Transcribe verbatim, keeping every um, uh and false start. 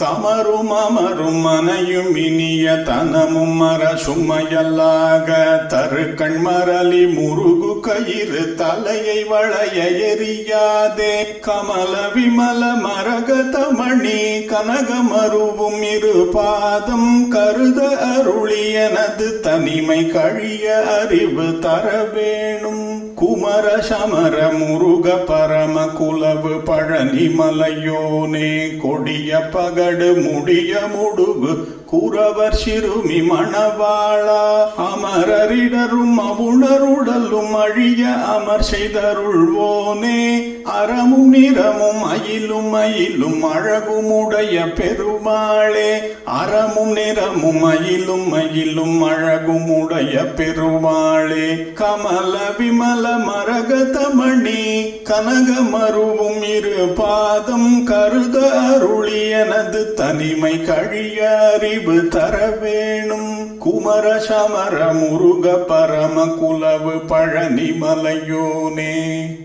தமரும் அமரும் மனையும் இனிய தனமும் மர சுமையல்லாக தரு கண்மரளி முருகு கயிறு தலையை வளைய எரியாதே கமல விமல மரக தமணி கனகமருவும் இரு பாதம் கருத அருளி எனது தனிமை கழிய அறிவு தர வேணும் குமர சமர முருக பரம குலவு பழனி மலையோனே கொடிய பகடு முடிய முடுகு குறவர் சிறுமி மணவாளா அமரரிடரும் அவுணருடலும் அழிய அமர் செய்தருள்வோனே அறமும் நிறமும் அயிலும் அயிலும் அழகுமுடைய பெருமாளே அறமும் நிறமும் அயிலும் அயிலும் அழகுமுடைய பெருமாளே கமல விமல மரக தமணி கனகமருவும் இரு பாதம் கருத அருளி எனது தனிமை கழிய அறிவு தர வேணும் குமர சமர முருக பரம குலவு பழனி மலையோனே.